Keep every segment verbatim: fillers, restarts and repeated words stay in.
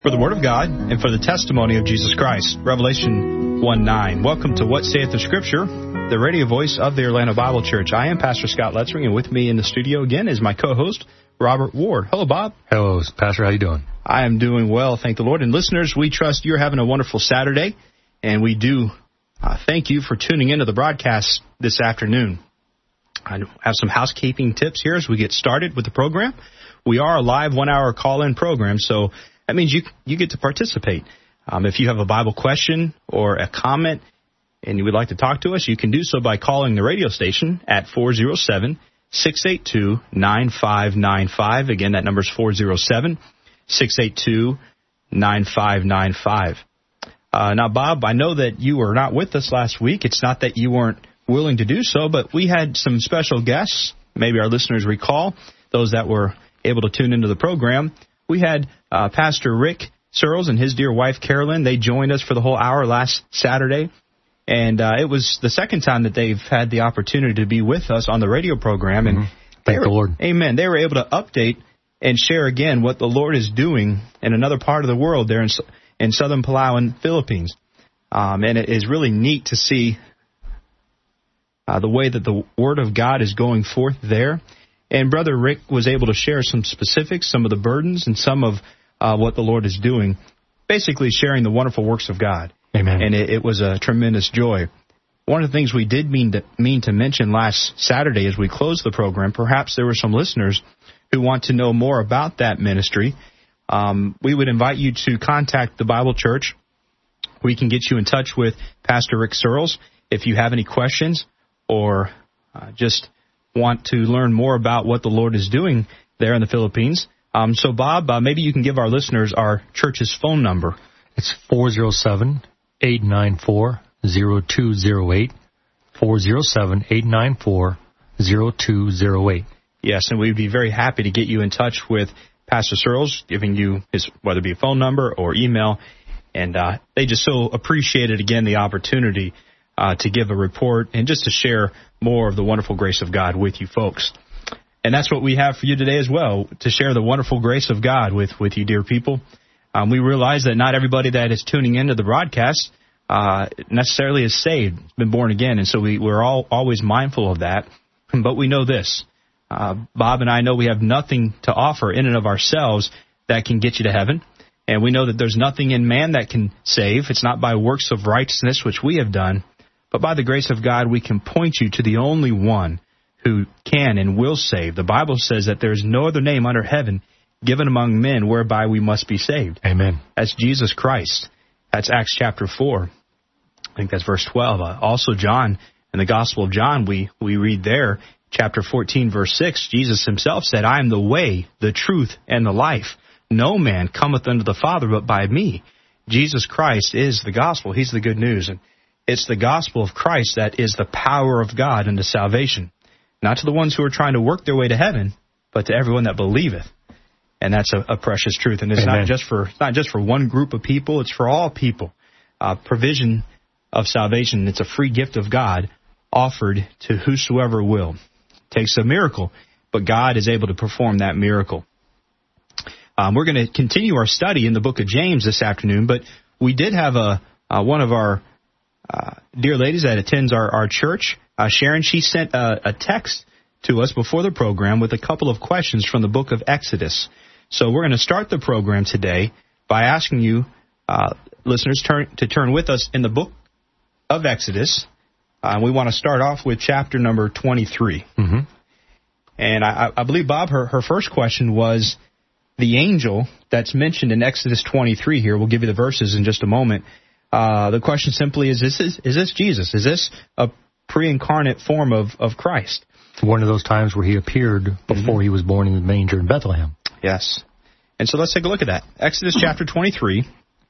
For the Word of God and for the testimony of Jesus Christ. Revelation one nine. Welcome to What Saith the Scripture, the radio voice of the Orlando Bible Church. I am Pastor Scott Letzering, and with me in the studio again is my co-host, Robert Ward. Hello, Bob. Hello, Pastor. How you doing? I am doing well, thank the Lord. And listeners, we trust you're having a wonderful Saturday, and we do uh, thank you for tuning into the broadcast this afternoon. I have some housekeeping tips here as we get started with the program. We are a live one-hour call-in program, so that means you you get to participate. Um, if you have a Bible question or a comment and you would like to talk to us, you can do so by calling the radio station at four oh seven, six eight two, nine five nine five. Again, that number is four oh seven, six eight two, nine five nine five. Uh, now, Bob, I know that you were not with us last week. It's not that you weren't willing to do so, but we had some special guests. Maybe our listeners recall, those that were able to tune into the program. We had uh, Pastor Rick Searles and his dear wife, Carolyn. They joined us for the whole hour last Saturday. And uh, it was the second time that they've had the opportunity to be with us on the radio program. And mm-hmm. Thank were, the Lord. Amen. They were able to update and share again what the Lord is doing in another part of the world there in, in southern Palawan, Philippines. Um, and it is really neat to see uh, the way that the Word of God is going forth there. And Brother Rick was able to share some specifics, some of the burdens, and some of uh, what the Lord is doing, basically sharing the wonderful works of God. Amen. And it, it was a tremendous joy. One of the things we did mean to, mean to mention last Saturday as we closed the program, perhaps there were some listeners who want to know more about that ministry. Um, we would invite you to contact the Bible Church. We can get you in touch with Pastor Rick Searles if you have any questions or uh, just want to learn more about what the Lord is doing there in the Philippines. Um, so, Bob, uh, maybe you can give our listeners our church's phone number. It's four oh seven, eight nine four, oh two oh eight, four oh seven, eight nine four, oh two oh eight. Yes, and we'd be very happy to get you in touch with Pastor Searles, giving you his, whether it be a phone number or email. And uh, they just so appreciated, again, the opportunity uh, to give a report and just to share more of the wonderful grace of God with you folks. And that's what we have for you today as well, to share the wonderful grace of God with, with you, dear people. Um, we realize that not everybody that is tuning into the broadcast uh, necessarily is saved, been born again, and so we, we're all always mindful of that. But we know this. Uh, Bob and I know we have nothing to offer in and of ourselves that can get you to heaven. And we know that there's nothing in man that can save. It's not by works of righteousness, which we have done, but by the grace of God, we can point you to the only one who can and will save. The Bible says that there is no other name under heaven given among men whereby we must be saved. Amen. That's Jesus Christ. That's Acts chapter four. I think that's verse twelve. Uh, also, John, in the Gospel of John, we, we read there, chapter fourteen, verse six, Jesus himself said, I am the way, the truth, and the life. No man cometh unto the Father but by me. Jesus Christ is the gospel. He's the good news. And it's the gospel of Christ that is the power of God unto salvation. Not to the ones who are trying to work their way to heaven, but to everyone that believeth. And that's a, a precious truth. And it's Amen. not just for it's not just for one group of people, it's for all people. Uh, provision of salvation. It's a free gift of God offered to whosoever will. It takes a miracle, but God is able to perform that miracle. Um, we're going to continue our study in the book of James this afternoon, but we did have a uh, one of our uh, dear ladies that attends our, our church, uh, Sharon. She sent a, a text to us before the program with a couple of questions from the book of Exodus. So we're going to start the program today by asking you, uh, listeners, turn, to turn with us in the book of Exodus. Uh, we want to start off with chapter number twenty-three. Mm-hmm. And I, I believe, Bob, her, her first question was, the angel that's mentioned in Exodus twenty-three here, we'll give you the verses in just a moment. Uh, the question simply is, is this, is this Jesus? Is this a pre-incarnate form of, of Christ? One of those times where he appeared before mm-hmm. he was born in the manger in Bethlehem. Yes. And so let's take a look at that. Exodus chapter twenty-three.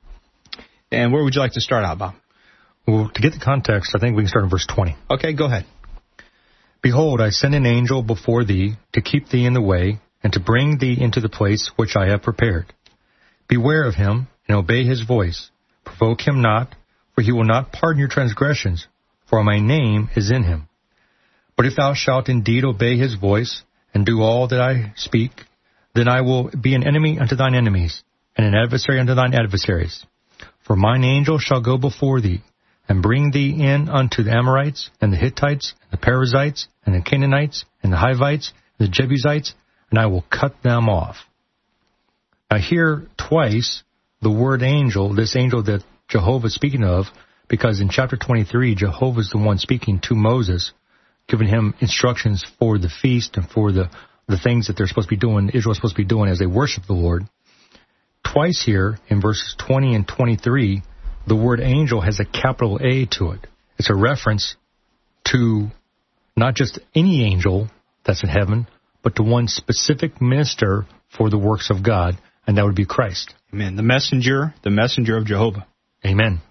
And where would you like to start out, Bob? Well, to get the context, I think we can start in verse twenty. Okay, go ahead. Behold, I send an angel before thee to keep thee in the way, and to bring thee into the place which I have prepared. Beware of him, and obey his voice. Provoke him not, for he will not pardon your transgressions, for my name is in him. But if thou shalt indeed obey his voice, and do all that I speak, then I will be an enemy unto thine enemies, and an adversary unto thine adversaries. For mine angel shall go before thee, and bring thee in unto the Amorites, and the Hittites, and the Perizzites, and the Canaanites, and the Hivites, and the Jebusites, and I will cut them off. Now here, twice, the word angel, this angel that Jehovah is speaking of, because in chapter twenty-three, Jehovah is the one speaking to Moses, giving him instructions for the feast and for the, the things that they're supposed to be doing, Israel is supposed to be doing as they worship the Lord. Twice here, in verses twenty and twenty-three, the word angel has a capital A to it. It's a reference to not just any angel that's in heaven, but to one specific minister for the works of God, and that would be Christ. Amen. The messenger, the messenger of Jehovah. Amen.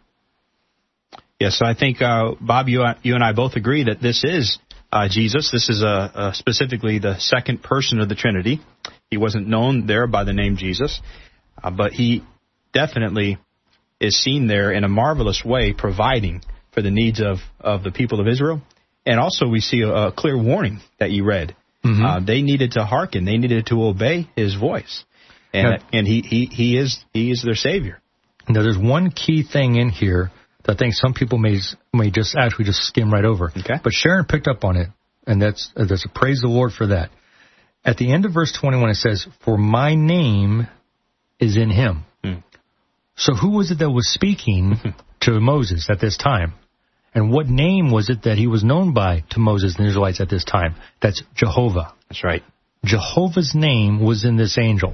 Yes, I think, uh, Bob, you, you and I both agree that this is uh, Jesus. This is uh, uh, specifically the second person of the Trinity. He wasn't known there by the name Jesus, uh, but he definitely is seen there in a marvelous way, providing for the needs of, of the people of Israel. And also we see a, a clear warning that you read. Mm-hmm. Uh, they needed to hearken. They needed to obey his voice. And now, and he, he, he is he is their Savior. Now, there's one key thing in here that I think some people may may just actually just skim right over. Okay. But Sharon picked up on it, and that's, that's a praise the Lord for that. At the end of verse twenty-one, it says, "For my name is in him." Mm. So who was it that was speaking to Moses at this time? And what name was it that he was known by to Moses and the Israelites at this time? That's Jehovah. That's right. Jehovah's name was in this angel.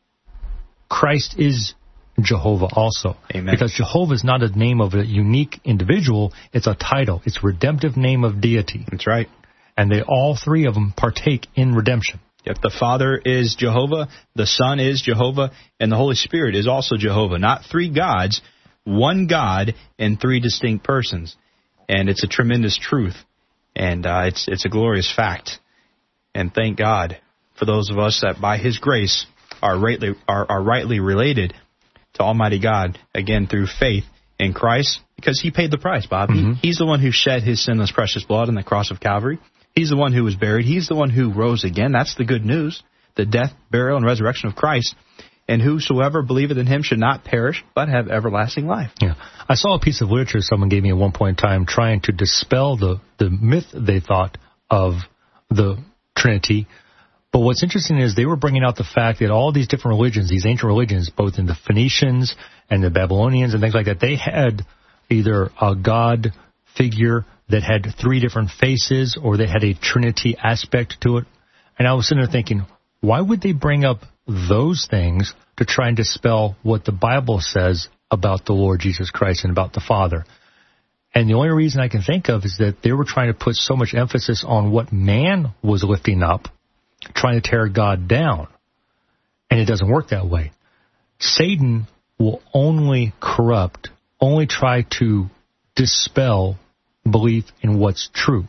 Christ is Jehovah also. Amen. Because Jehovah is not a name of a unique individual. It's a title. It's a redemptive name of deity. That's right. And they all three of them partake in redemption. Yep, the Father is Jehovah, the Son is Jehovah, and the Holy Spirit is also Jehovah. Not three gods, one God in three distinct persons. And it's a tremendous truth. And uh, it's it's a glorious fact. And thank God for those of us that by His grace are rightly, are, are rightly related to Almighty God, again, through faith in Christ, because He paid the price, Bob. Mm-hmm. He, he's the one who shed His sinless precious blood on the cross of Calvary. He's the one who was buried. He's the one who rose again. That's the good news, the death, burial, and resurrection of Christ. And whosoever believeth in Him should not perish, but have everlasting life. Yeah, I saw a piece of literature someone gave me at one point in time trying to dispel the, the myth they thought of the Trinity. But what's interesting is they were bringing out the fact that all these different religions, these ancient religions, both in the Phoenicians and the Babylonians and things like that, they had either a God figure that had three different faces, or they had a Trinity aspect to it. And I was sitting there thinking, why would they bring up those things to try and dispel what the Bible says about the Lord Jesus Christ and about the Father? And the only reason I can think of is that they were trying to put so much emphasis on what man was lifting up, trying to tear God down. And it doesn't work that way. Satan will only corrupt, only try to dispel belief in what's true.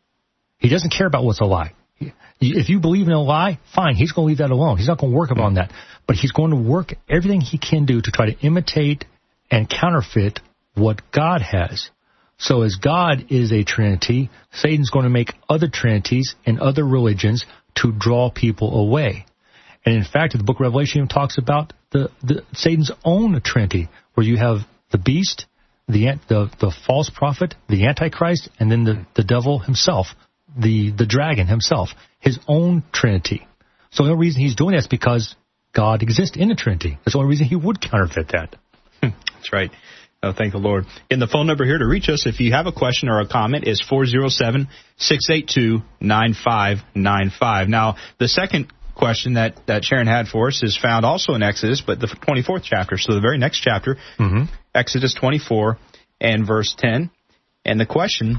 He doesn't care about what's a lie. If you believe in a lie, fine, he's going to leave that alone. He's not going to work upon that. But he's going to work everything he can do to try to imitate and counterfeit what God has. So as God is a Trinity, Satan's going to make other Trinities and other religions to draw people away. And in fact, the book of Revelation even talks about the, the Satan's own Trinity, where you have the beast, the the, the false prophet, the Antichrist, and then the, the devil himself, the, the dragon himself, his own Trinity. So the only reason he's doing that is because God exists in the Trinity. That's the only reason he would counterfeit that. That's right. Oh, thank the Lord. And the phone number here to reach us, if you have a question or a comment, is four oh seven, six eight two, nine five nine five. Now, the second question that, that Sharon had for us is found also in Exodus, but the twenty-fourth chapter, so the very next chapter, mm-hmm. Exodus twenty-four and verse ten. And the question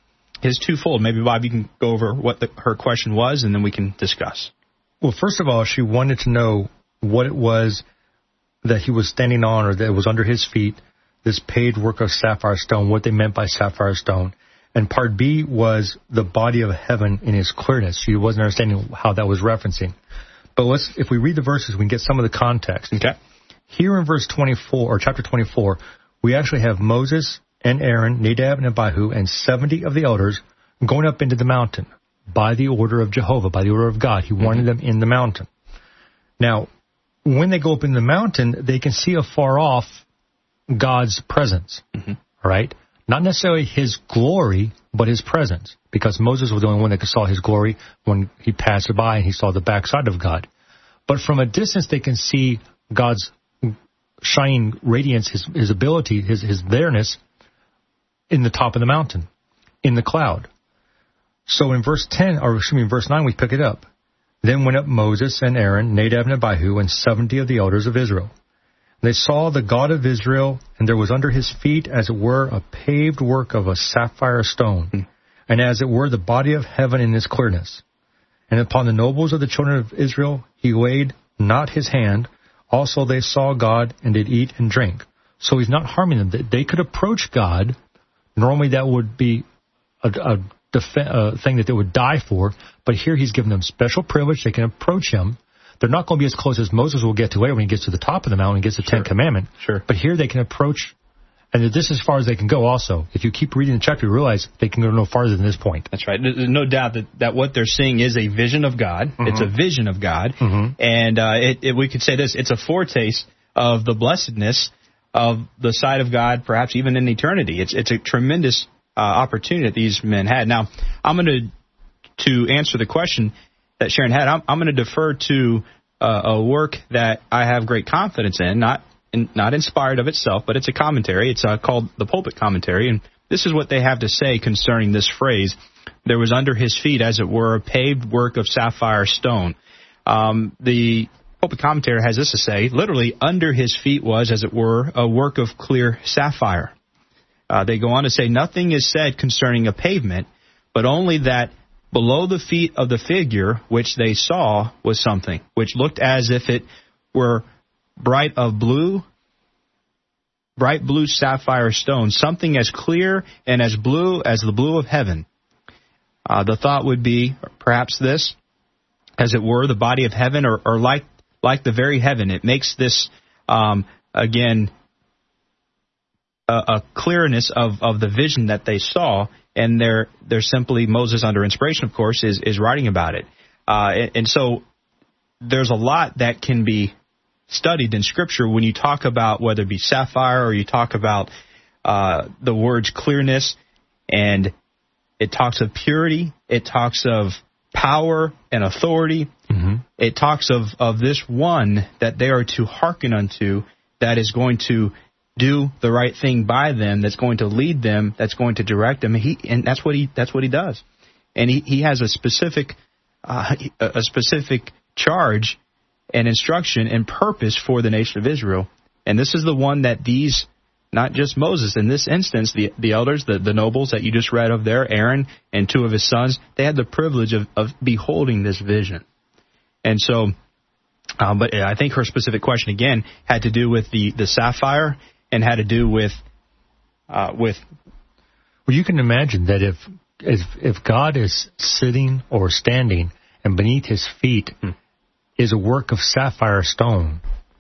is twofold. Maybe, Bob, you can go over what the, her question was, and then we can discuss. Well, first of all, she wanted to know what it was that he was standing on, or that was under his feet, this paved work of sapphire stone, what they meant by sapphire stone. And part B was the body of heaven in its clearness. She wasn't understanding how that was referencing. But let's, if we read the verses, we can get some of the context. Okay. Here in verse twenty-four, or chapter twenty-four, we actually have Moses and Aaron, Nadab and Abihu, and seventy of the elders going up into the mountain by the order of Jehovah, by the order of God. He wanted mm-hmm. them in the mountain. Now, when they go up in the mountain, they can see afar off God's presence, mm-hmm. all right? Not necessarily his glory, but his presence, because Moses was the only one that saw his glory when he passed by and he saw the backside of God. But from a distance, they can see God's shining radiance, his, his ability, his, his there-ness in the top of the mountain, in the cloud. So in verse ten, or excuse me, in verse nine, we pick it up. Then went up Moses and Aaron, Nadab and Abihu, and seventy of the elders of Israel. They saw the God of Israel, and there was under his feet, as it were, a paved work of a sapphire stone, mm. and as it were, the body of heaven in its clearness. And upon the nobles of the children of Israel he laid not his hand. Also they saw God, and did eat and drink. So he's not harming them. They could approach God. Normally that would be a, a, def- a thing that they would die for, but here he's given them special privilege. They can approach him. They're not going to be as close as Moses will get to later when he gets to the top of the mountain and gets the sure. Ten Commandment. Sure. But here they can approach, and this is as far as they can go also. If you keep reading the chapter, you realize they can go no farther than this point. That's right. There's no doubt that, that what they're seeing is a vision of God. Mm-hmm. It's a vision of God. Mm-hmm. And uh, it, it, we could say this, it's a foretaste of the blessedness of the side of God, perhaps even in eternity. It's it's a tremendous uh, opportunity that these men had. Now, I'm going to, to answer the question that Sharon had, I'm, I'm going to defer to uh, a work that I have great confidence in, not in, not inspired of itself, but it's a commentary. It's uh, called the Pulpit Commentary, and this is what they have to say concerning this phrase, there was under his feet, as it were, a paved work of sapphire stone. Um, the Pulpit Commentary has this to say, literally, under his feet was, as it were, a work of clear sapphire. Uh, they go on to say, nothing is said concerning a pavement, but only that below the feet of the figure which they saw was something, which looked as if it were bright of blue, bright blue sapphire stone, something as clear and as blue as the blue of heaven. Uh, the thought would be perhaps this, as it were, the body of heaven, or, or like like the very heaven. It makes this, um, again, a, a clearness of, of the vision that they saw. And they're they're simply, Moses, under inspiration, of course, is, is writing about it. Uh, and, and so there's a lot that can be studied in Scripture when you talk about whether it be sapphire or you talk about uh, the word's clearness. And it talks of purity. It talks of power and authority. Mm-hmm. It talks of, of this one that they are to hearken unto, that is going to do the right thing by them, that's going to lead them, that's going to direct them. He, and that's what he that's what he does. And he, he has a specific uh, a specific charge and instruction and purpose for the nation of Israel. And this is the one that these, not just Moses, in this instance, the the elders, the, the nobles that you just read of there, Aaron and two of his sons, they had the privilege of, of beholding this vision. And so, um, but I think her specific question, again, had to do with the, the sapphire, and had to do with, uh, with. Well, you can imagine that if if if God is sitting or standing, and beneath his feet hmm. is a work of sapphire stone.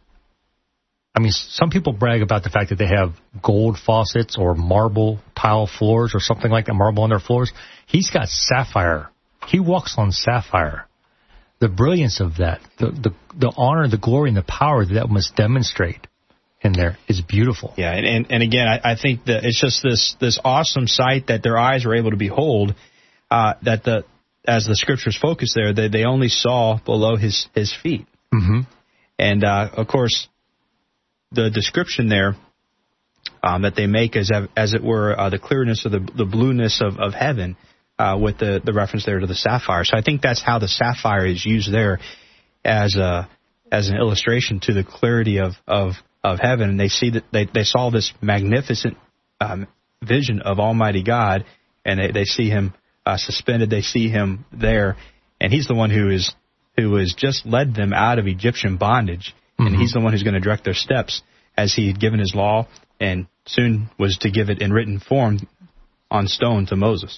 I mean, some people brag about the fact that they have gold faucets or marble tile floors or something like that, marble on their floors. He's got sapphire. He walks on sapphire. The brilliance of that, the the, the honor, the glory, and the power that that must demonstrate in there is beautiful. Yeah, and, and, and again, I, I think that it's just this this awesome sight that their eyes were able to behold, uh, that the as the Scriptures focus there, that they only saw below his, his feet. Mm-hmm. And, uh, of course, the description there um, that they make is, as it were, uh, the clearness of the, the blueness of, of heaven uh, with the, the reference there to the sapphire. So I think that's how the sapphire is used there as a as an illustration to the clarity of, of of heaven, and they see that they, they saw this magnificent um, vision of Almighty God, and they, they see him uh, suspended. They see him there, and he's the one who is who has just led them out of Egyptian bondage, mm-hmm. and he's the one who's going to direct their steps as he had given his law, and soon was to give it in written form on stone to Moses.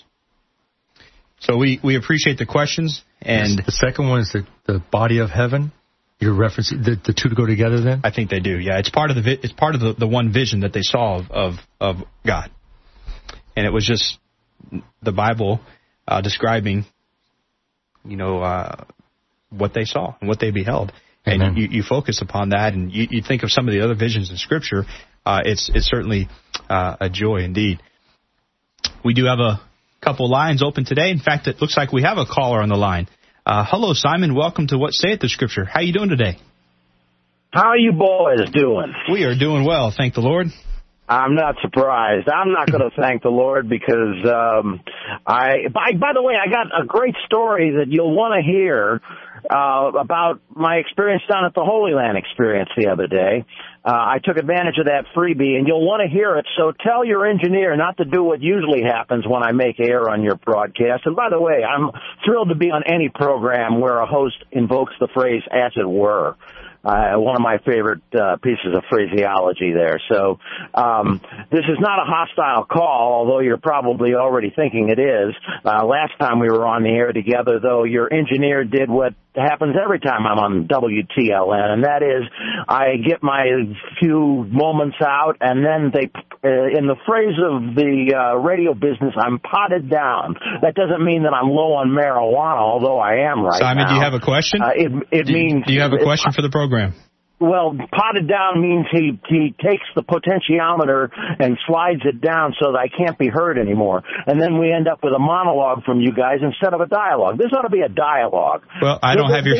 So we, we appreciate the questions, and the second one is the, the body of heaven. You're referencing the, the two to go together then? I think they do, yeah. It's part of the it's part of the, the one vision that they saw of, of, of God. And it was just the Bible uh, describing, you know, uh, what they saw and what they beheld. and Amen. you, you focus upon that, and you, you think of some of the other visions in Scripture, uh, it's it's certainly uh, a joy indeed. We do have a couple lines open today. In fact, it looks like we have a caller on the line. Uh, hello, Simon. Welcome to What Saith the Scripture. How are you doing today? How are you boys doing? We are doing well, thank the Lord. I'm not surprised. I'm not going to thank the Lord because um, I. By, by the way, I got a great story that you'll want to hear uh, about my experience down at the Holy Land Experience the other day. Uh, I took advantage of that freebie, and you'll want to hear it. So tell your engineer not to do what usually happens when I make air on your broadcast. And by the way, I'm thrilled to be on any program where a host invokes the phrase "as it were." Uh, one of my favorite uh, pieces of phraseology there. So um, this is not a hostile call, although you're probably already thinking it is. Uh, last time we were on the air together, though, your engineer did what happens every time I'm on W T L N, and that is I get my few moments out, and then they, uh, in the phrase of the uh, radio business, I'm potted down. That doesn't mean that I'm low on marijuana, although I am right Simon, now. do you have a question? Uh, it it do, means. Do you have a question for the program? Well, potted down means he he takes the potentiometer and slides it down so that I can't be heard anymore. And then we end up with a monologue from you guys instead of a dialogue. This ought to be a dialogue. Well, I don't have your,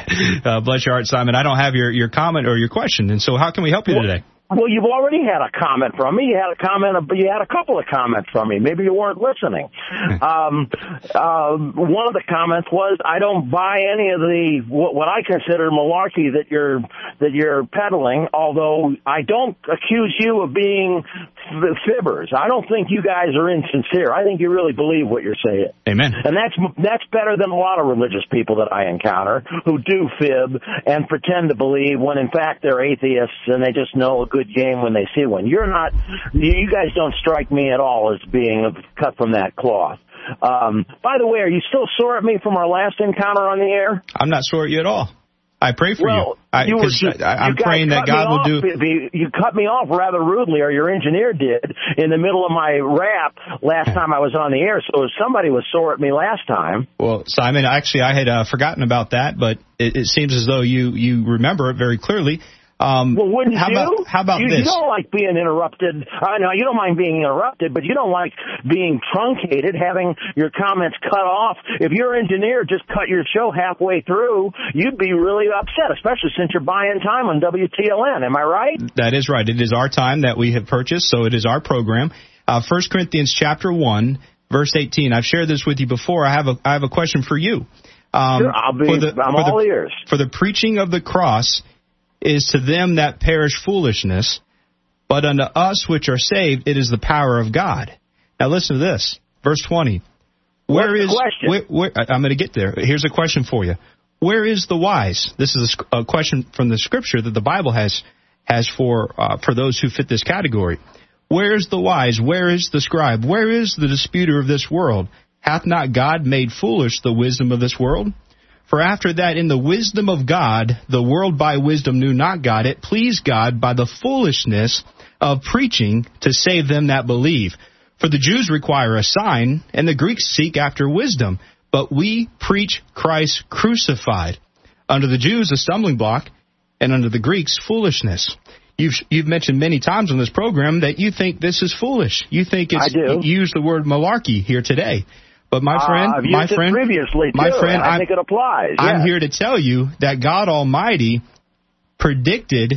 uh, bless your heart, Simon, I don't have your, your comment or your question. And so how can we help you well, today? Well, you've already had a comment from me. You had a comment. You had a couple of comments from me. Maybe you weren't listening. um, uh, one of the comments was, "I don't buy any of the what, what I consider malarkey that you're that you're peddling." Although I don't accuse you of being fibbers. I don't think you guys are insincere. I think you really believe what you're saying. Amen. And that's that's better than a lot of religious people that I encounter who do fib and pretend to believe when in fact they're atheists and they just know a good game when they see one. You're not, you guys don't strike me at all as being cut from that cloth. Um, by the way, are you still sore at me from our last encounter on the air? I'm not sore at you at all. I pray for well, you. I, you were just, I, I'm you praying that God will do. You cut me off rather rudely, or your engineer did, in the middle of my rap last time I was on the air. So somebody was sore at me last time. Well, Simon, actually, I had uh, forgotten about that, but it, it seems as though you, you remember it very clearly. Um, well, wouldn't how you? About, how about you, this? You don't like being interrupted. I know you don't mind being interrupted, but you don't like being truncated, having your comments cut off. If your engineer just cut your show halfway through, you'd be really upset, especially since you're buying time on W T L N. Am I right? That is right. It is our time that we have purchased, so it is our program. Uh, First Corinthians chapter one, verse eighteen. I've shared this with you before. I have a I have a question for you. Um, sure, I'll be. For the, I'm for all the, ears. For the preaching of the cross is to them that perish foolishness, but unto us which are saved it is the power of God. Now listen to this, verse twenty. Where What's is the question? Where, where, I'm going to get there. Here's a question for you. Where is the wise? This is a, a question from the Scripture that the Bible has has for uh, for those who fit this category. Where is the wise? Where is the scribe? Where is the disputer of this world? Hath not God made foolish the wisdom of this world? For after that, in the wisdom of God, the world by wisdom knew not God. It pleased God by the foolishness of preaching to save them that believe. For the Jews require a sign, and the Greeks seek after wisdom. But we preach Christ crucified. Unto the Jews a stumbling block, and unto the Greeks foolishness. You've you've mentioned many times on this program that you think this is foolish. You think it's, I do. You use the word malarkey here today. But my friend, uh, I've used my it friend, previously too, my friend, I I'm, think it applies. I'm yes. here to tell you that God Almighty predicted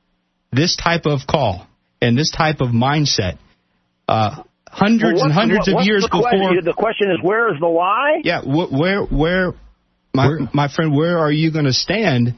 this type of call and this type of mindset uh, hundreds well, and hundreds what, of years the before. Question? The question is, where is the lie? Yeah, wh- where, where, my Where? my friend, where are you going to stand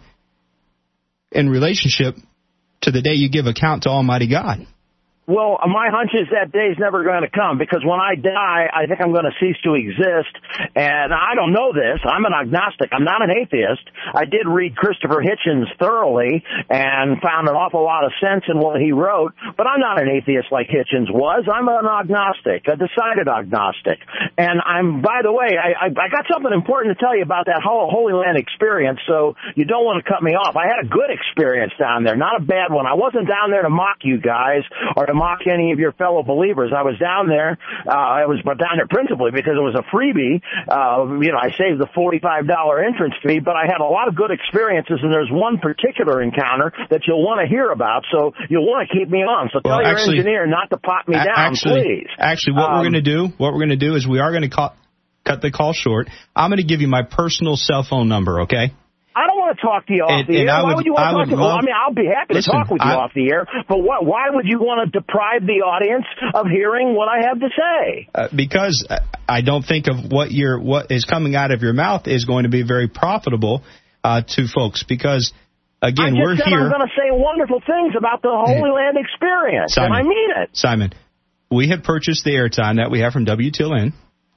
in relationship to the day you give account to Almighty God? Well, my hunch is that day's never going to come, because when I die, I think I'm going to cease to exist. And I don't know this. I'm an agnostic. I'm not an atheist. I did read Christopher Hitchens thoroughly and found an awful lot of sense in what he wrote. But I'm not an atheist like Hitchens was. I'm an agnostic, a decided agnostic. And I'm, by the way, I, I got something important to tell you about that whole Holy Land experience, so you don't want to cut me off. I had a good experience down there, not a bad one. I wasn't down there to mock you guys or to mock any of your fellow believers. I was down there. Uh, I was down there principally because it was a freebie. Uh, you know, I saved the forty-five dollars entrance fee, but I had a lot of good experiences, and there's one particular encounter that you'll want to hear about, so you'll want to keep me on. So well, tell actually, your engineer not to pop me down, actually, please. Actually, what um, we're going to do, what we're going to do is we are going to call, cut the call short. I'm going to give you my personal cell phone number, okay? I don't want to talk to you off and, the and air. I Why would, would you want I to talk to me? love, I mean, I'll be happy listen, to talk with you I, off the air, but what, why would you want to deprive the audience of hearing what I have to say? Uh, because I don't think of what you're, what is coming out of your mouth is going to be very profitable uh, to folks. Because again, I just we're said here. I'm going to say wonderful things about the Holy Land experience, Simon, and I mean it. Simon, we have purchased the airtime that we have from W T L N,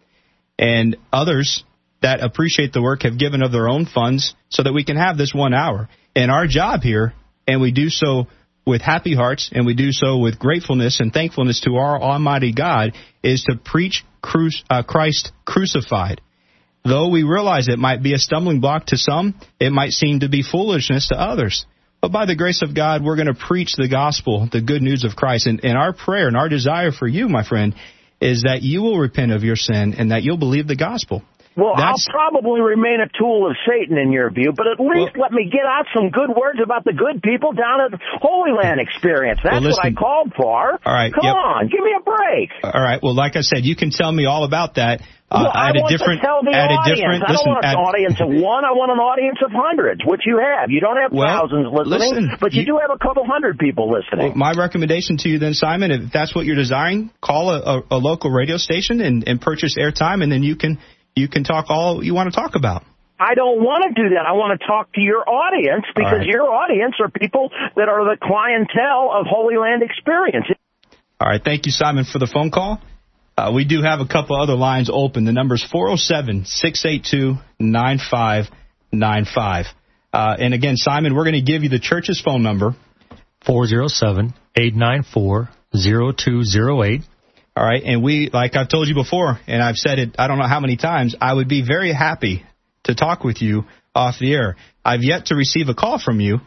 and others that appreciate the work have given of their own funds so that we can have this one hour. And our job here, and we do so with happy hearts, and we do so with gratefulness and thankfulness to our Almighty God, is to preach cru- uh, Christ crucified. Though we realize it might be a stumbling block to some, it might seem to be foolishness to others. But by the grace of God, we're going to preach the gospel, the good news of Christ. And, and our prayer and our desire for you, my friend, is that you will repent of your sin and that you'll believe the gospel. Well, That's, I'll probably remain a tool of Satan in your view, but at least well, let me get out some good words about the good people down at Holy Land Experience. That's well, listen, what I called for. All right, Come yep. on, give me a break. All right. Well, like I said, you can tell me all about that. Uh, well, at I a want different, to tell the at audience. A different, I don't listen, want an at, audience of one. I want an audience of hundreds, which you have. You don't have well, thousands listening, listen, but you, you do have a couple hundred people listening. Well, my recommendation to you then, Simon, if that's what you're desiring, call a, a, a local radio station and, and purchase airtime, and then you can you can talk all you want to talk about. I don't want to do that. I want to talk to your audience because right. your audience are people that are the clientele of Holy Land Experience. All right. Thank you, Simon, for the phone call. Uh, we do have a couple other lines open. The number's four oh seven, six eight two, nine five nine five. Uh, and again, Simon, we're going to give you the church's phone number. four oh seven, eight nine four, oh two oh eight. All right. And we, like I've told you before, and I've said it I don't know how many times, I would be very happy to talk with you off the air. I've yet to receive a call from you,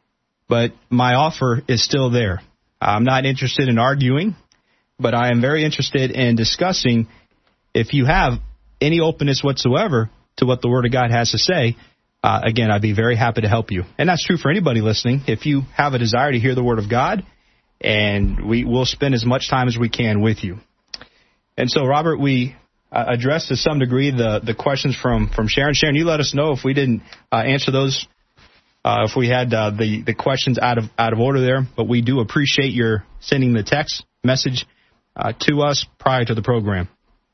but my offer is still there. I'm not interested in arguing, but I am very interested in discussing if you have any openness whatsoever to what the Word of God has to say. Uh, again, I'd be very happy to help you. And that's true for anybody listening. If you have a desire to hear the Word of God, and we will spend as much time as we can with you. And so, Robert, we uh, addressed to some degree the, the questions from, from Sharon. Sharon, you let us know if we didn't uh, answer those, uh, if we had uh, the, the questions out of out of order there. But we do appreciate your sending the text message uh, to us prior to the program.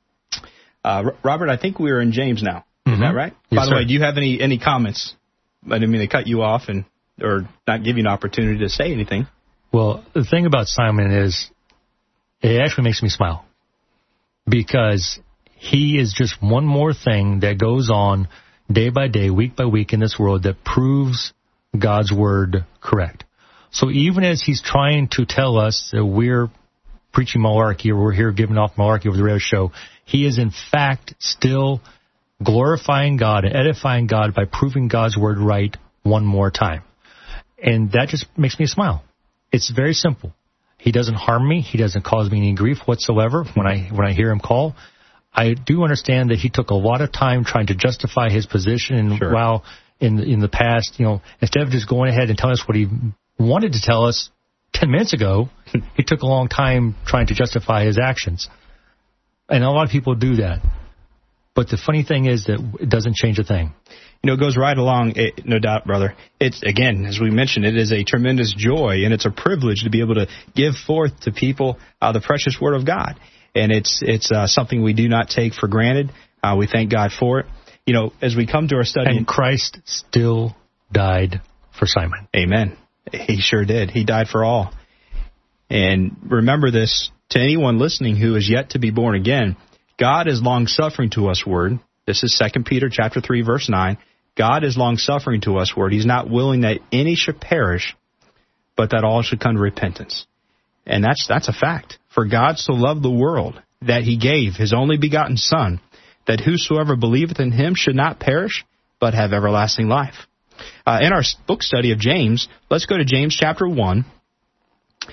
Uh, Robert, I think we are in James now. Is mm-hmm. that right? Yes, By the sir. way, do you have any, any comments? I didn't mean to cut you off and or not give you an opportunity to say anything. Well, the thing about Simon is it actually makes me smile because he is just one more thing that goes on day by day, week by week in this world that proves God's word correct. So even as he's trying to tell us that we're preaching malarkey or we're here giving off malarkey over the radio show, he is in fact still glorifying God and edifying God by proving God's word right one more time. And that just makes me smile. It's very simple. He doesn't harm me. He doesn't cause me any grief whatsoever when I when I hear him call. I do understand that he took a lot of time trying to justify his position. And sure. while in the, in the past, you know, instead of just going ahead and telling us what he wanted to tell us ten minutes ago, he took a long time trying to justify his actions. And a lot of people do that. But the funny thing is that it doesn't change a thing. You know, it goes right along, it, no doubt, brother. It's, again, as we mentioned, it is a tremendous joy, and it's a privilege to be able to give forth to people uh, the precious Word of God. And it's it's uh, something we do not take for granted. Uh, we thank God for it. You know, as we come to our study... And Christ still died for Simon. Amen. He sure did. He died for all. And remember this, to anyone listening who is yet to be born again, God is long-suffering to us, word. This is Second Peter chapter three, verse nine. God is long-suffering to us, word. He's not willing that any should perish, but that all should come to repentance. And that's that's a fact. For God so loved the world that he gave his only begotten Son, that whosoever believeth in him should not perish, but have everlasting life. Uh, in our book study of James, let's go to James chapter one.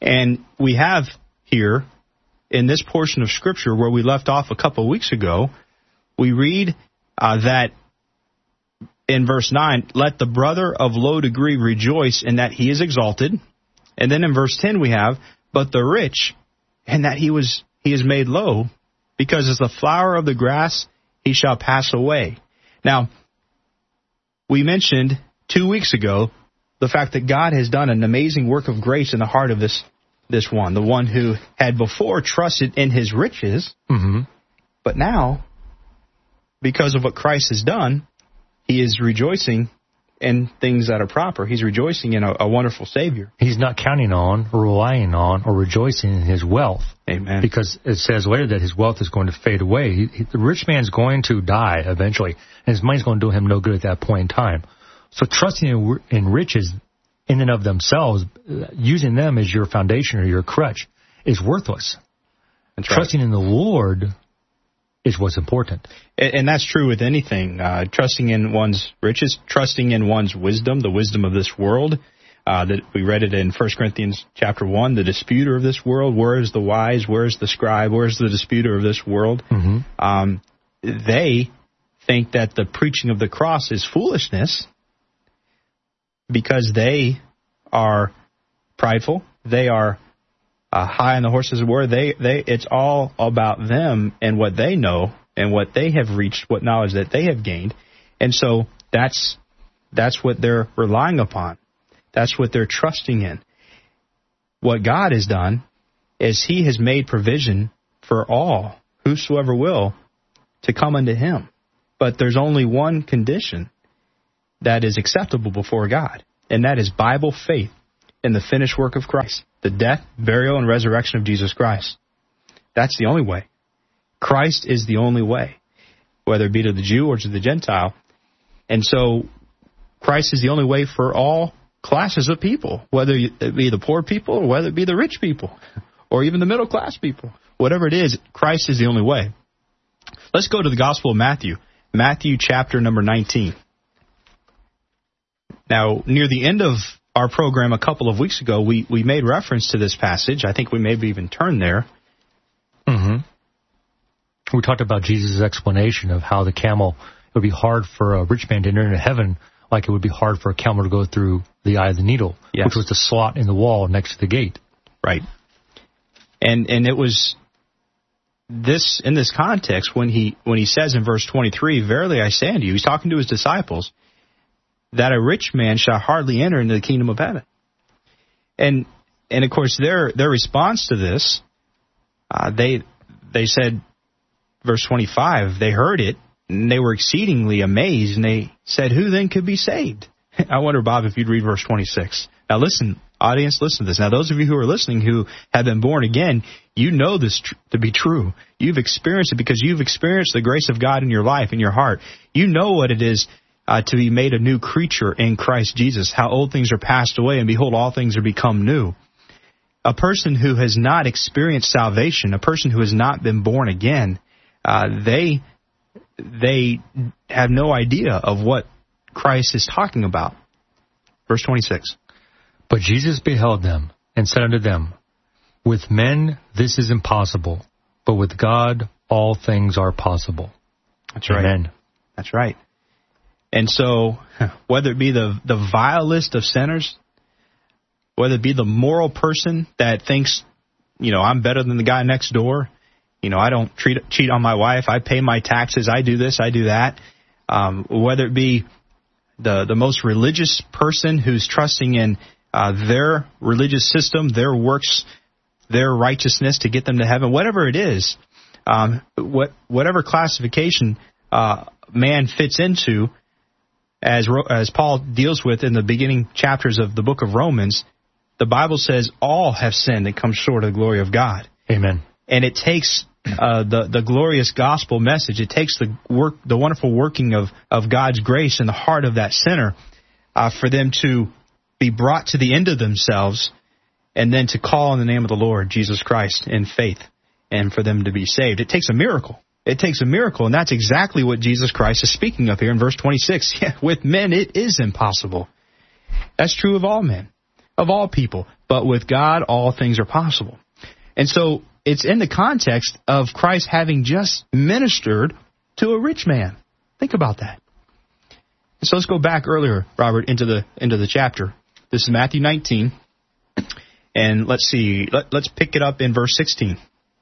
And we have here, in this portion of Scripture where we left off a couple of weeks ago, we read uh, that in verse nine, let the brother of low degree rejoice in that he is exalted. And then in verse ten we have, but the rich, in that he was he is made low, because as the flower of the grass he shall pass away. Now, we mentioned two weeks ago the fact that God has done an amazing work of grace in the heart of this, this one, the one who had before trusted in his riches, mm-hmm. but now, because of what Christ has done, he is rejoicing in things that are proper. He's rejoicing in a, a wonderful Savior. He's not counting on or relying on or rejoicing in his wealth. Amen. Because it says later that his wealth is going to fade away. He, he, the rich man's going to die eventually, and his money's going to do him no good at that point in time. So trusting in, in riches in and of themselves, using them as your foundation or your crutch, is worthless. That's Trusting right. in the Lord is what's important. And, and that's true with anything. Uh, trusting in one's riches, trusting in one's wisdom, the wisdom of this world. Uh, that we read it in First Corinthians chapter one, the disputer of this world. Where is the wise? Where is the scribe? Where is the disputer of this world? Mm-hmm. Um, they think that the preaching of the cross is foolishness because they are prideful. They are uh, high on the horses of war. They, they, it's all about them and what they know and what they have reached, what knowledge that they have gained. And so that's that's what they're relying upon. That's what they're trusting in. What God has done is He has made provision for all, whosoever will, to come unto Him. But there's only one condition that is acceptable before God, and that is Bible faith in the finished work of Christ, the death, burial, and resurrection of Jesus Christ. That's the only way. Christ is the only way, whether it be to the Jew or to the Gentile. And so Christ is the only way for all classes of people, whether it be the poor people or whether it be the rich people or even the middle class people. Whatever it is, Christ is the only way. Let's go to the Gospel of Matthew, Matthew chapter number nineteen. Now, near the end of our program a couple of weeks ago, we, we made reference to this passage. I think we maybe even turned there. Mm-hmm. We talked about Jesus' explanation of how the camel, it would be hard for a rich man to enter into heaven like it would be hard for a camel to go through the eye of the needle, yes. which was the slot in the wall next to the gate. Right. And and it was this in this context when he when he says in verse twenty-three, verily I say unto you, he's talking to his disciples, that a rich man shall hardly enter into the kingdom of heaven. And and of course their their response to this, uh, they they said, verse twenty-five, they heard it and they were exceedingly amazed, and they said, who then could be saved? I wonder, Bob, if you'd read verse twenty-six. Now listen, audience, listen to this. Now those of you who are listening who have been born again, you know this tr- to be true. You've experienced it because you've experienced the grace of God in your life, in your heart. You know what it is Uh, to be made a new creature in Christ Jesus, how old things are passed away, and behold, all things are become new. A person who has not experienced salvation, a person who has not been born again, uh, they they have no idea of what Christ is talking about. Verse twenty-six. But Jesus beheld them and said unto them, with men this is impossible, but with God all things are possible. That's right. Amen. That's right. And so, whether it be the, the vilest of sinners, whether it be the moral person that thinks, you know, I'm better than the guy next door, you know, I don't treat, cheat on my wife, I pay my taxes, I do this, I do that, um, whether it be the, the most religious person who's trusting in uh, their religious system, their works, their righteousness to get them to heaven, whatever it is, um, what whatever classification uh, man fits into, As as Paul deals with in the beginning chapters of the book of Romans, the Bible says all have sinned and come short of the glory of God. Amen. And it takes uh, the the glorious gospel message. It takes the work, the wonderful working of of God's grace in the heart of that sinner, uh, for them to be brought to the end of themselves, and then to call on the name of the Lord Jesus Christ in faith, and for them to be saved. It takes a miracle. It takes a miracle, and that's exactly what Jesus Christ is speaking of here in verse twenty-six. Yeah, with men, it is impossible. That's true of all men, of all people. but with God, all things are possible. And so it's in the context of Christ having just ministered to a rich man. Think about that. So let's go back earlier, Robert, into the into the chapter. This is Matthew nineteen. And let's see, let, let's pick it up in verse sixteen.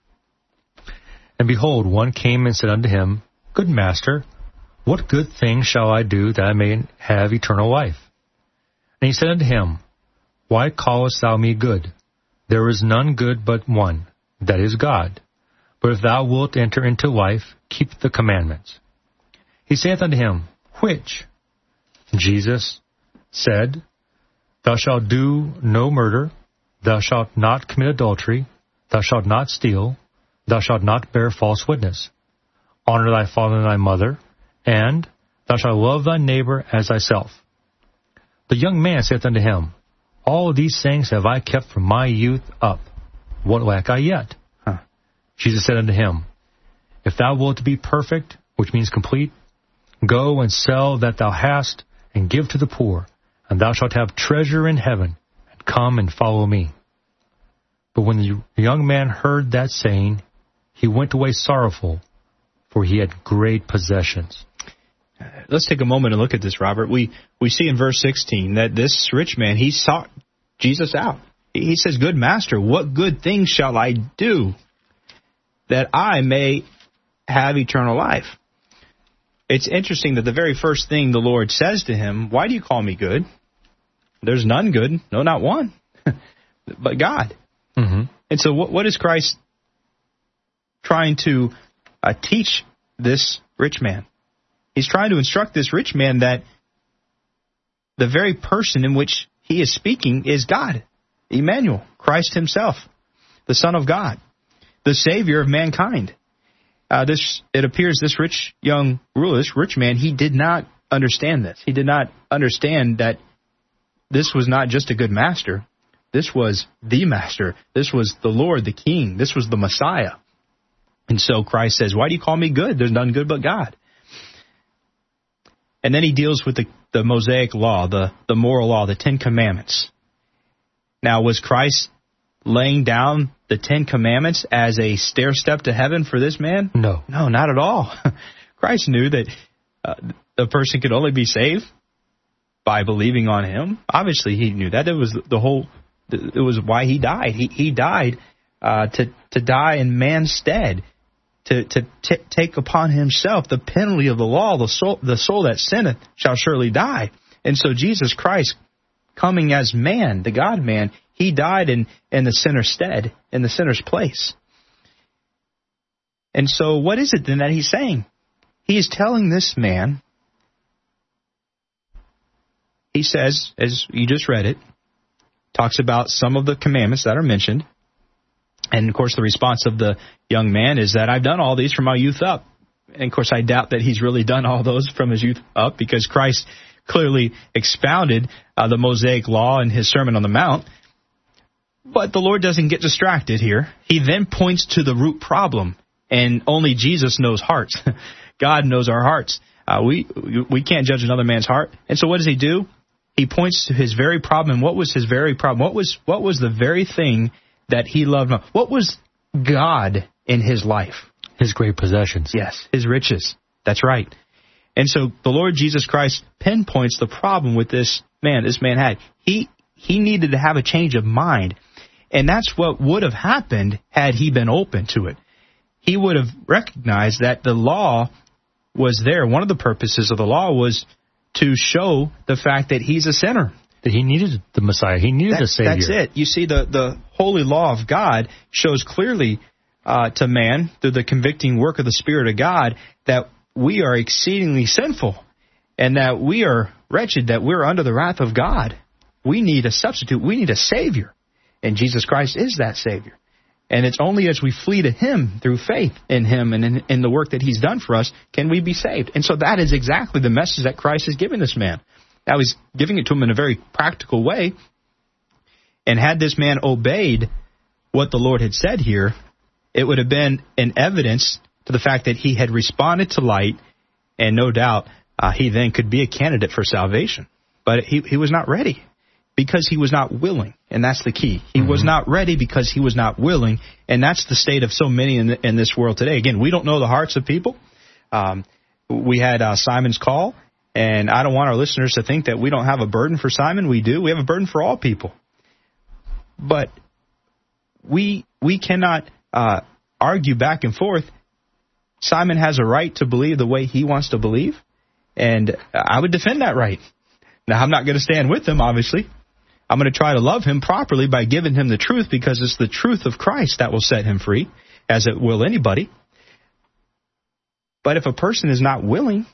And behold, one came and said unto him, Good master, what good thing shall I do that I may have eternal life? And he said unto him, Why callest thou me good? There is none good but one, that is God. But if thou wilt enter into life, keep the commandments. He saith unto him, Which? Jesus said, Thou shalt do no murder, thou shalt not commit adultery, thou shalt not steal, thou shalt not bear false witness. Honor thy father and thy mother, and thou shalt love thy neighbor as thyself. The young man saith unto him, All these things have I kept from my youth up. What lack I yet? Huh. Jesus said unto him, If thou wilt be perfect, which means complete, go and sell that thou hast, and give to the poor, and thou shalt have treasure in heaven, and come and follow me. But when the young man heard that saying, he went away sorrowful, for he had great possessions. Let's take a moment and look at this, Robert. We we see in verse sixteen that this rich man, he sought Jesus out. He says, Good master, what good thing shall I do that I may have eternal life? It's interesting that the very first thing the Lord says to him, Why do you call me good? There's none good, no, not one, but God. Mm-hmm. And so what, what is Christ trying to uh, teach this rich man? He's trying to instruct this rich man that the very person in which he is speaking is God, Emmanuel, Christ himself, the Son of God, the Savior of mankind. Uh, this it appears this rich young ruler, this rich man, he did not understand this. He did not understand that this was not just a good master. This was the master. This was the Lord, the King. This was the Messiah. And so Christ says, Why do you call me good? There's none good but God. And then he deals with the, the Mosaic law, the, the moral law, the Ten Commandments. Now, was Christ laying down the Ten Commandments as a stair step to heaven for this man? No. No, not at all. Christ knew that uh, the person could only be saved by believing on him. Obviously, he knew that. It was the whole, it was why he died. He, he died uh, to, to die in man's stead. To, to t- take upon himself the penalty of the law, the soul, the soul that sinneth shall surely die. And so Jesus Christ, coming as man, the God-man, he died in, in the sinner's stead, in the sinner's place. And so what is it then that he's saying? He is telling this man, he says, as you just read it, talks about some of the commandments that are mentioned. And, of course, the response of the young man is that I've done all these from my youth up. And, of course, I doubt that he's really done all those from his youth up because Christ clearly expounded uh, the Mosaic law in his Sermon on the Mount. But the Lord doesn't get distracted here. He then points to the root problem, and only Jesus knows hearts. God knows our hearts. Uh, we we can't judge another man's heart. And so what does he do? He points to his very problem. And what was his very problem? What was what was the very thing that he loved? What was God in his life? His great possessions. Yes, his riches. That's right. And so the Lord Jesus Christ pinpoints the problem with this man. This man had. He he needed to have a change of mind. And that's what would have happened had he been open to it. He would have recognized that the law was there. One of the purposes of the law was to show the fact that he's a sinner. That he needed the Messiah. He needed that, a Savior. That's it. You see, the, the holy law of God shows clearly uh, to man, through the convicting work of the Spirit of God, that we are exceedingly sinful and that we are wretched, that we're under the wrath of God. We need a substitute. We need a Savior. And Jesus Christ is that Savior. And it's only as we flee to Him through faith in Him and in, in the work that He's done for us can we be saved. And so that is exactly the message that Christ is giving this man. Now, He's giving it to him in a very practical way. And had this man obeyed what the Lord had said here, it would have been an evidence to the fact that he had responded to light, and no doubt uh, he then could be a candidate for salvation. But he, he was not ready. because he was not willing, and that's the key. He mm-hmm. was not ready because he was not willing, and that's the state of so many in, the, in this world today. Again, we don't know the hearts of people. Um, we had uh, Simon's call, and I don't want our listeners to think that we don't have a burden for Simon. We do. We have a burden for all people. But we we cannot uh, argue back and forth. Simon has a right to believe the way he wants to believe, and I would defend that right. Now, I'm not going to stand with him, obviously. I'm going to try to love him properly by giving him the truth, because it's the truth of Christ that will set him free, as it will anybody. But if a person is not willing,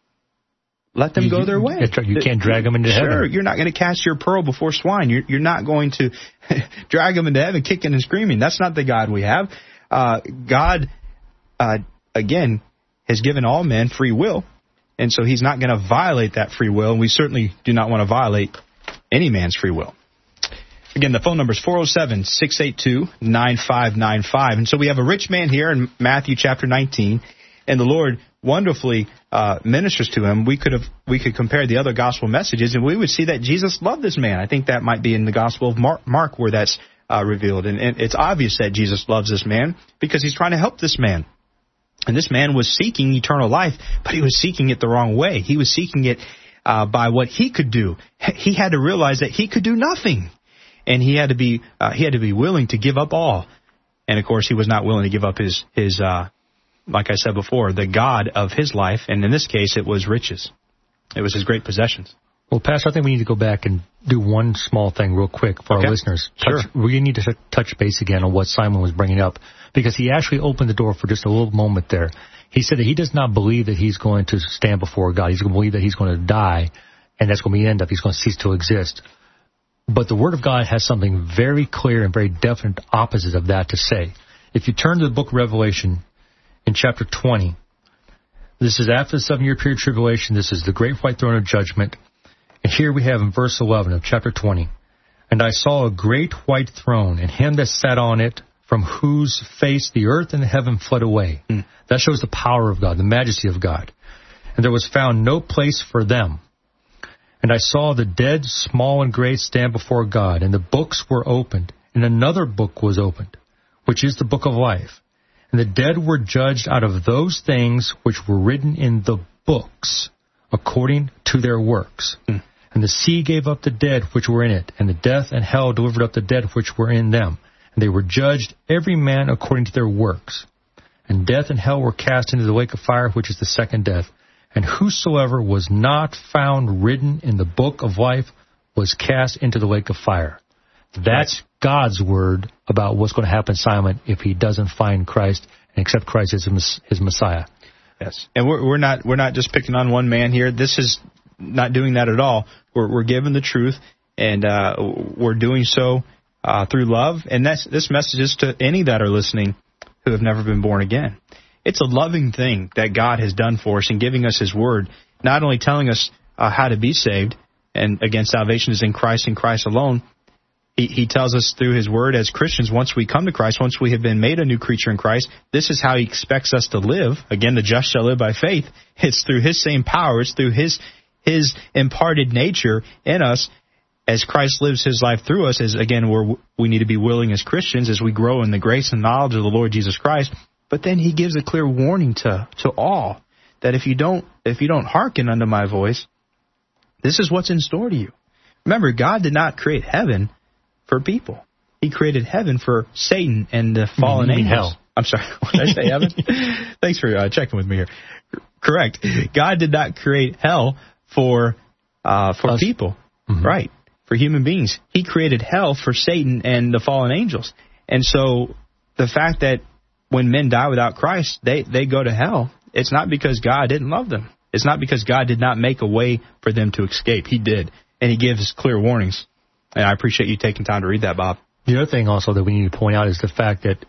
let them you, go their way. That's right. You can't drag them into sure, heaven. Sure, you're not going to cast your pearl before swine. You're, you're not going to drag them into heaven kicking and screaming. That's not the God we have. Uh, God, uh, again, has given all men free will, and so he's not going to violate that free will, and we certainly do not want to violate any man's free will. Again, the phone number is four oh seven, six eight two, nine five nine five. And so we have a rich man here in Matthew chapter nineteen, and the Lord wonderfully uh, ministers to him. We could have we could compare the other gospel messages, and we would see that Jesus loved this man. I think that might be in the Gospel of Mark, Mark where that's uh, revealed. And, and it's obvious that Jesus loves this man because he's trying to help this man. And this man was seeking eternal life, but he was seeking it the wrong way. He was seeking it uh, by what he could do. He had to realize that he could do nothing, and he had to be uh, he had to be willing to give up all. And of course, he was not willing to give up his his uh, like I said before, the God of his life, and in this case, it was riches. It was his great possessions. Well, Pastor, I think we need to go back and do one small thing real quick for okay. our listeners. Sure. Touch, we need to t- touch base again on what Simon was bringing up, because he actually opened the door for just a little moment there. He said that he does not believe that he's going to stand before God. He's going to believe that he's going to die, and that's going to be the end of. He's going to cease to exist. But the Word of God has something very clear and very definite opposite of that to say. If you turn to the book of Revelation in chapter twenty, this is after the seven-year period of tribulation. This is the great white throne of judgment. And here we have in verse eleven of chapter twenty, "And I saw a great white throne, and him that sat on it, from whose face the earth and the heaven fled away." Mm. That shows the power of God, the majesty of God. "And there was found no place for them. And I saw the dead, small and great, stand before God, and the books were opened, and another book was opened, which is the book of life. And the dead were judged out of those things which were written in the books, according to their works. Mm. And the sea gave up the dead which were in it, and the death and hell delivered up the dead which were in them. And they were judged, every man according to their works. And death and hell were cast into the lake of fire, which is the second death. And whosoever was not found written in the book of life was cast into the lake of fire." That's God's word about what's going to happen, Simon, if he doesn't find Christ and accept Christ as his Messiah. Yes, and we're, we're not we're not just picking on one man here. This is not doing that at all. We're, we're giving the truth, and uh, we're doing so uh, through love. And that's, this message is to any that are listening who have never been born again. It's a loving thing that God has done for us in giving us His Word, not only telling us uh, how to be saved, and again, salvation is in Christ and Christ alone. He, he tells us through His Word as Christians, once we come to Christ, once we have been made a new creature in Christ, this is how He expects us to live. Again, the just shall live by faith. It's through His same power. It's through His His imparted nature in us as Christ lives His life through us. As again, we're, we need to be willing as Christians as we grow in the grace and knowledge of the Lord Jesus Christ. But then He gives a clear warning to to all that if you don't if you don't hearken unto my voice, this is what's in store to you. Remember, God did not create heaven for people. He created heaven for Satan and the fallen mm-hmm. angels. Hell. I'm sorry, what did I say, heaven? Thanks for uh, checking with me here. Correct. God did not create hell for uh, for Us. people, mm-hmm. right? For human beings. He created hell for Satan and the fallen angels. And so the fact that when men die without Christ, they, they go to hell, it's not because God didn't love them. It's not because God did not make a way for them to escape. He did. And He gives clear warnings. And I appreciate you taking time to read that, Bob. The other thing also that we need to point out is the fact that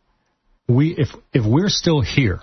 we, if if we're still here,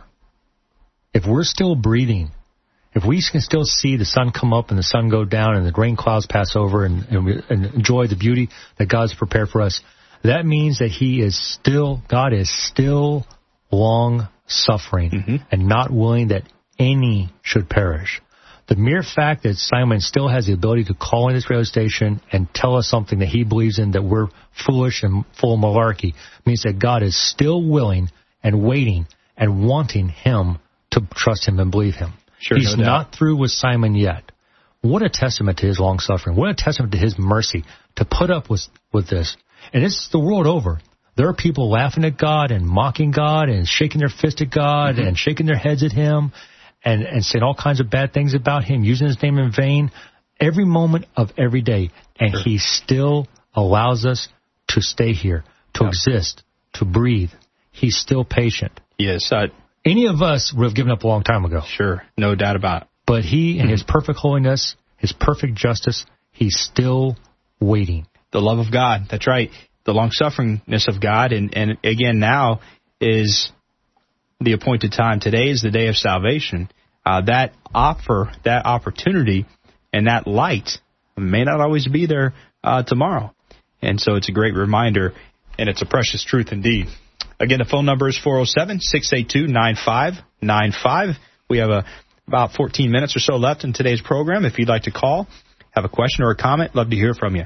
if we're still breathing, if we can still see the sun come up and the sun go down and the rain clouds pass over and, and, we, and enjoy the beauty that God's prepared for us, that means that He is still, God is still long suffering mm-hmm. and not willing that any should perish. The mere fact that Simon still has the ability to call in this radio station and tell us something that he believes in, that we're foolish and full of malarkey, means that God is still willing and waiting and wanting him to trust him and believe him. Sure, He's no doubt. not through with Simon yet. What a testament to his long-suffering. What a testament to his mercy to put up with, with this. And it's the world over. There are people laughing at God and mocking God and shaking their fist at God mm-hmm. and shaking their heads at him and, and saying all kinds of bad things about him, using his name in vain, every moment of every day. And sure. he still allows us to stay here, to yeah. exist, to breathe. He's still patient. Yes. Uh, Any of us would have given up a long time ago. Sure. No doubt about it. But he, in mm-hmm. his perfect holiness, his perfect justice, he's still waiting. The love of God. That's right. The long-sufferingness of God. And, and again, now is the appointed time. Today is the day of salvation. Uh, that offer, that opportunity, and that light may not always be there uh, tomorrow. And so it's a great reminder, and it's a precious truth indeed. Again, the phone number is four oh seven, six eight two, nine five nine five. We have a, about fourteen minutes or so left in today's program. If you'd like to call, have a question or a comment, love to hear from you.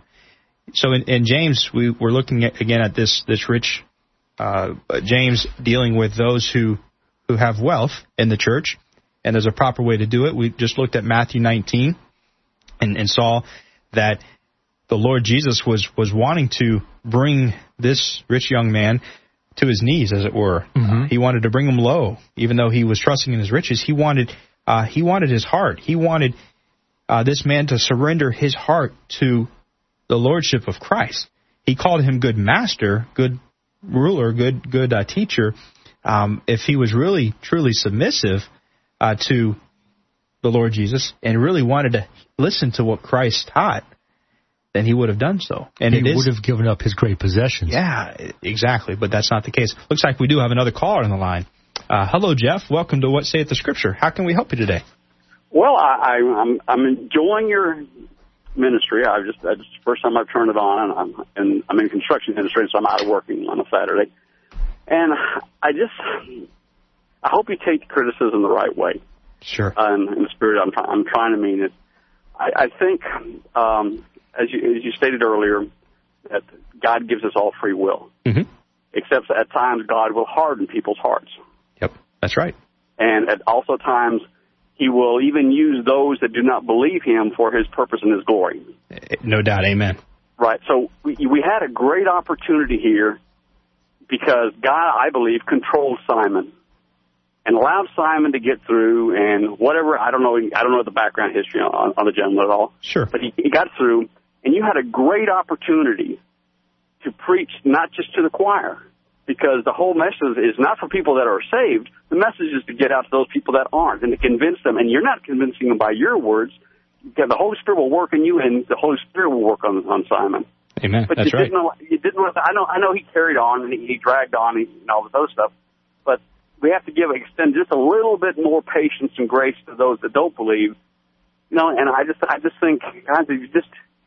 So in, in James, we, we're looking at, again at this this rich uh, James dealing with those who, who have wealth in the church, and there's a proper way to do it. We just looked at Matthew nineteen and, and saw that the Lord Jesus was, was wanting to bring this rich young man to his knees, as it were. Mm-hmm. Uh, he wanted to bring him low, even though he was trusting in his riches. He wanted uh, he wanted his heart. He wanted uh, this man to surrender his heart to the lordship of Christ. He called him good master, good ruler, good good uh, teacher. Um, if he was really truly submissive uh, to the Lord Jesus and really wanted to listen to what Christ taught, then he would have done so. And he it would is, have given up his great possessions. Yeah, exactly. But that's not the case. Looks like we do have another caller on the line. Uh, hello, Jeff. Welcome to What Saith the Scripture. How can we help you today? Well, I, I, I'm I'm enjoying your ministry. I just that's the first time I've turned it on, and I'm and I'm in construction industry, so I'm out of working on a Saturday. And I just I hope you take criticism the right way. Sure. Uh, in, in the spirit I'm, I'm trying to mean it. I, I think. Um, As you, as you stated earlier, that God gives us all free will. Mm-hmm. Except at times God will harden people's hearts. Yep, that's right. And at also times he will even use those that do not believe him for his purpose and his glory. No doubt, amen. Right, so we, we had a great opportunity here because God, I believe, controlled Simon and allowed Simon to get through and whatever, I don't know, I don't know the background history on, on the gentleman at all. Sure. But he, he got through. And you had a great opportunity to preach not just to the choir, because the whole message is not for people that are saved. The message is to get out to those people that aren't and to convince them. And you're not convincing them by your words. The Holy Spirit will work in you, and the Holy Spirit will work on, on Simon. Amen. But That's you right. Didn't, you didn't. I know. I know he carried on and he, he dragged on and, and all this other stuff. But we have to give extend just a little bit more patience and grace to those that don't believe. You know, and I just, I just think, guys, you just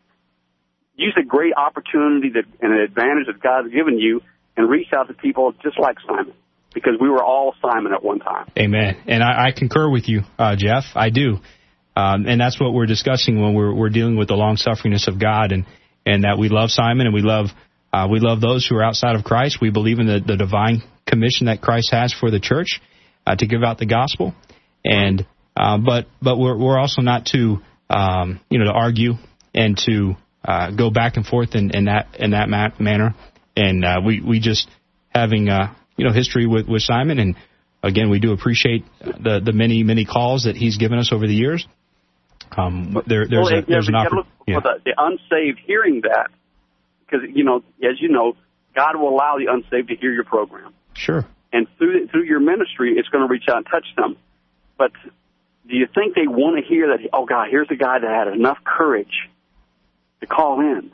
use a great opportunity that and an advantage that God's given you and reach out to people just like Simon, because we were all Simon at one time. Amen. And I, I concur with you, uh, Jeff. I do. Um, and that's what we're discussing when we're, we're dealing with the long-sufferingness of God, and, and that we love Simon and we love uh, we love those who are outside of Christ. We believe in the, the divine commission that Christ has for the church uh, to give out the gospel. And uh, but but we're we're also not to um, you know to argue and to Uh, go back and forth in, in that in that ma- manner, and uh, we we just having uh, you know history with, with Simon, and again we do appreciate the the many many calls that he's given us over the years. Um, there there's well, a, there's an opportunity. Yeah. The, the unsaved hearing that, because you know as you know, God will allow the unsaved to hear your program. Sure. And through through your ministry, it's going to reach out and touch them. But do you think they want to hear that? Oh God, here's a guy that had enough courage to call in,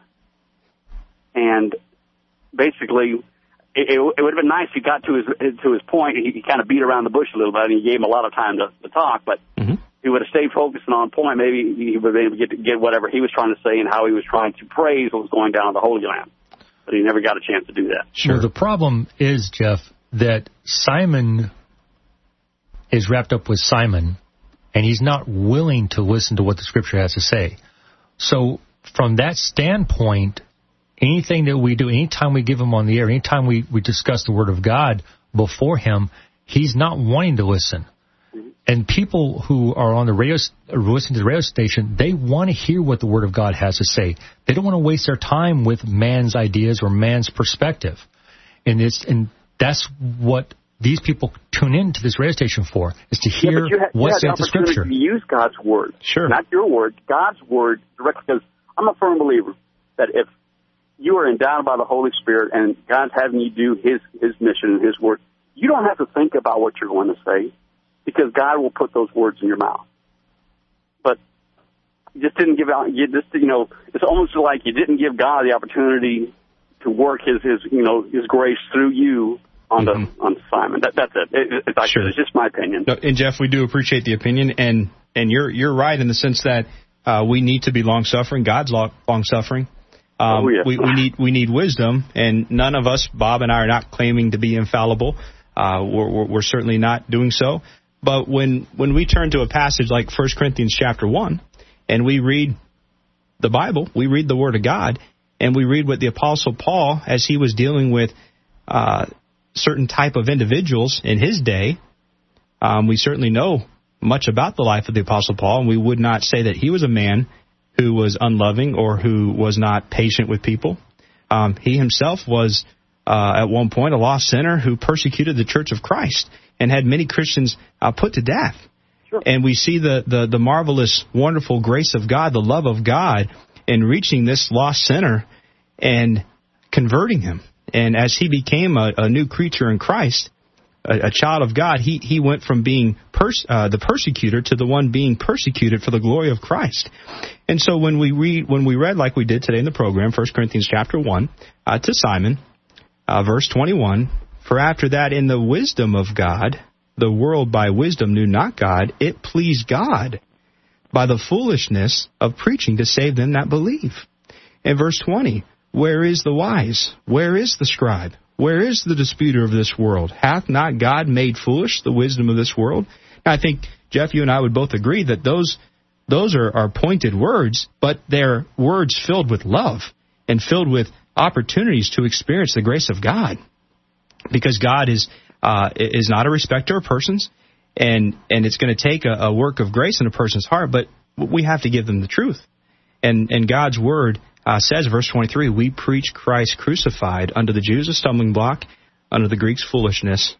and basically, it, it, it would have been nice if he got to his to his point. He, he kind of beat around the bush a little bit, and he gave him a lot of time to, to talk. But mm-hmm. he would have stayed focused and on point. Maybe he would have been able to get, get whatever he was trying to say and how he was trying to praise what was going down in the Holy Land. But he never got a chance to do that. Sure. Well, the problem is, Jeff, that Simon is wrapped up with Simon, and he's not willing to listen to what the Scripture has to say. So from that standpoint, anything that we do, anytime we give him on the air, anytime we, we discuss the Word of God before him, he's not wanting to listen. And people who are on the radio, listening to the radio station, they want to hear what the Word of God has to say. They don't want to waste their time with man's ideas or man's perspective. And it's and that's what these people tune into this radio station for, is to hear yeah, ha- what's in the Scripture. To use God's Word, sure, not your word, God's Word directly. Because I'm a firm believer that if you are endowed by the Holy Spirit and God's having you do His His mission and His Word, you don't have to think about what you're going to say, because God will put those words in your mouth. But you just didn't give out. You just, you know, it's almost like you didn't give God the opportunity to work His, His, you know, His grace through you on the mm-hmm. on Simon. That, that's it. it it's, like, sure. It's just my opinion. No, and Jeff, we do appreciate the opinion, and and you're you're right in the sense that uh, we need to be long suffering. God's long suffering. Um, oh, yeah. we, we need we need wisdom, and none of us, Bob and I, are not claiming to be infallible. Uh, we're, we're, we're certainly not doing so. But when when we turn to a passage like First Corinthians chapter one, and we read the Bible, we read the Word of God, and we read what the Apostle Paul, as he was dealing with uh, certain type of individuals in his day, um, we certainly know much about the life of the Apostle Paul, and we would not say that he was a man who was unloving or who was not patient with people. Um, he himself was, uh, at one point, a lost sinner who persecuted the Church of Christ and had many Christians uh, put to death. Sure. And we see the, the, the marvelous, wonderful grace of God, the love of God, in reaching this lost sinner and converting him. And as he became a, a new creature in Christ, a, a child of God, he, he went from being pers- uh, the persecutor to the one being persecuted for the glory of Christ. And so when we read, when we read like we did today in the program, First Corinthians chapter one, uh, to Simon, uh, verse twenty-one, for after that, in the wisdom of God, the world by wisdom knew not God, it pleased God by the foolishness of preaching to save them that believe. In verse twenty, where is the wise? Where is the scribe? Where is the disputer of this world? Hath not God made foolish the wisdom of this world? Now, I think, Jeff, you and I would both agree that those those are, are pointed words, but they're words filled with love and filled with opportunities to experience the grace of God. Because God is uh, is not a respecter of persons, and and it's going to take a, a work of grace in a person's heart, but we have to give them the truth. And and God's word uh, says, verse twenty-three, we preach Christ crucified, unto the Jews a stumbling block, unto the Greeks foolishness.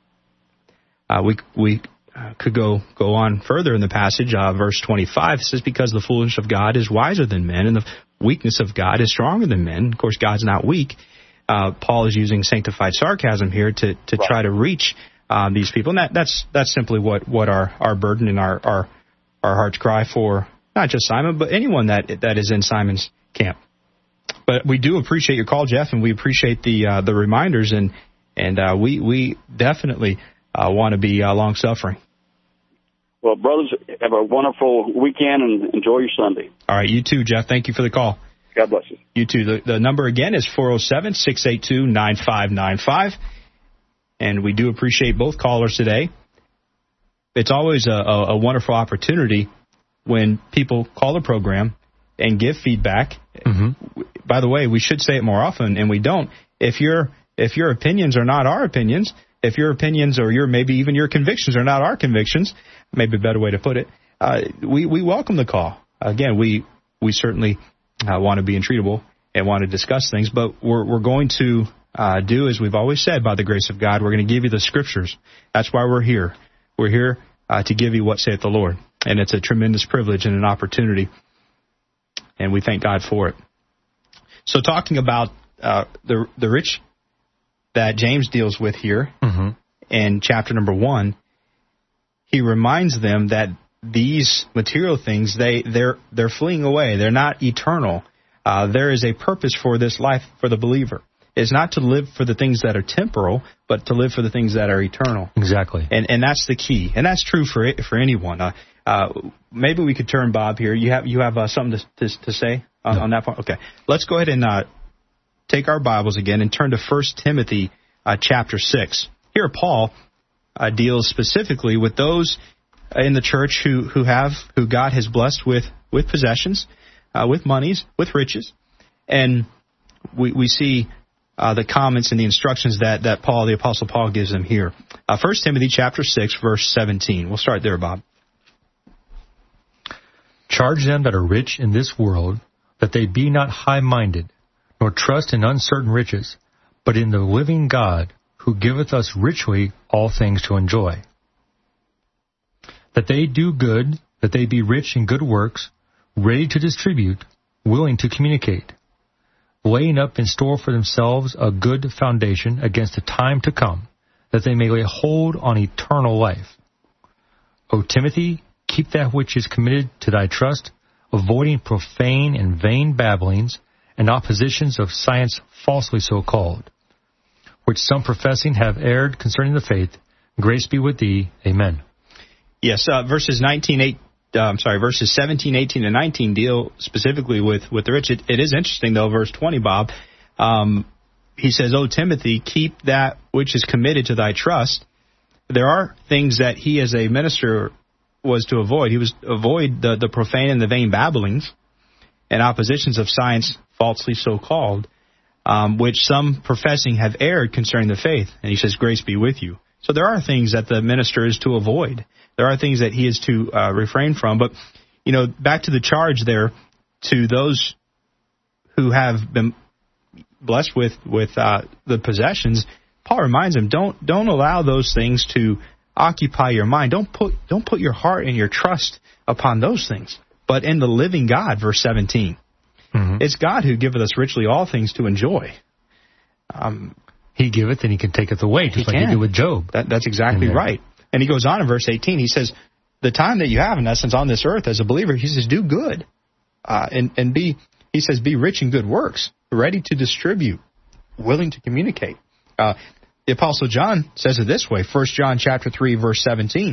Uh, we we uh, could go go on further in the passage. Uh, verse twenty-five says, because the foolishness of God is wiser than men, and the weakness of God is stronger than men. Of course, God's not weak. Uh, Paul is using sanctified sarcasm here to, to right. try to reach um, these people. And that, that's that's simply what, what our, our burden and our, our our heart's cry for, not just Simon, but anyone that that is in Simon's camp. But we do appreciate your call, Jeff, and we appreciate the uh, the reminders, and and uh, we, we definitely uh, want to be uh, long-suffering. Well, brothers, have a wonderful weekend and enjoy your Sunday. All right, you too, Jeff. Thank you for the call. God bless you. You too. The, the number again is four oh seven, six eight two, nine five nine five. And we do appreciate both callers today. It's always a, a, a wonderful opportunity when people call the program and give feedback. Mm-hmm. By the way, we should say it more often, and we don't. If your if your opinions are not our opinions, if your opinions or your maybe even your convictions are not our convictions, maybe a better way to put it, uh, we, we welcome the call. Again, we we certainly Uh, want to be entreatable and want to discuss things, but we're, we're going to uh, do as we've always said, by the grace of God. We're going to give you the Scriptures. That's why we're here. We're here uh, to give you what saith the Lord, and it's a tremendous privilege and an opportunity, and we thank God for it. So talking about uh, the the rich that James deals with here mm-hmm. in chapter number one, he reminds them that these material things, they, they're they're fleeing away. They're not eternal. Uh, there is a purpose for this life for the believer. It's not to live for the things that are temporal, but to live for the things that are eternal. Exactly. And and that's the key. And that's true for for anyone. Uh, uh, maybe we could turn Bob here. You have you have uh, something to, to to say on, no. on that point? Okay. Let's go ahead and uh, take our Bibles again and turn to First Timothy uh, chapter six. Here Paul uh, deals specifically with those in the church who, who have, who God has blessed with, with possessions, uh, with monies, with riches. And we, we see uh, the comments and the instructions that, that Paul, the Apostle Paul, gives them here. Uh, First Timothy chapter six, verse seventeen. We'll start there, Bob. Charge them that are rich in this world, that they be not high-minded, nor trust in uncertain riches, but in the living God, who giveth us richly all things to enjoy. That they do good, that they be rich in good works, ready to distribute, willing to communicate, laying up in store for themselves a good foundation against the time to come, that they may lay hold on eternal life. O Timothy, keep that which is committed to thy trust, avoiding profane and vain babblings, and oppositions of science falsely so called, which some professing have erred concerning the faith. Grace be with thee. Amen. Yes, uh, verses nineteen, eight, uh, I'm sorry, verses seventeen, eighteen, and nineteen deal specifically with, with the rich. It, it is interesting, though, verse twenty, Bob. Um, he says, O Timothy, keep that which is committed to thy trust. There are things that he as a minister was to avoid. He was to avoid the, the profane and the vain babblings and oppositions of science falsely so called, um, which some professing have erred concerning the faith. And he says, grace be with you. So there are things that the minister is to avoid. There are things that he is to uh, refrain from. But, you know, back to the charge there to those who have been blessed with, with uh, the possessions, Paul reminds them, don't don't allow those things to occupy your mind. Don't put don't put your heart and your trust upon those things, but in the living God, verse seventeen. Mm-hmm. It's God who giveth us richly all things to enjoy. Um, he giveth and he can taketh away, just he like can. he did with Job. That, that's exactly right. And he goes on in verse eighteen. He says, the time that you have, in essence, on this earth as a believer, he says, do good. Uh, and, and be, he says, be rich in good works, ready to distribute, willing to communicate. Uh, the Apostle John says it this way, First John chapter three, verse seventeen.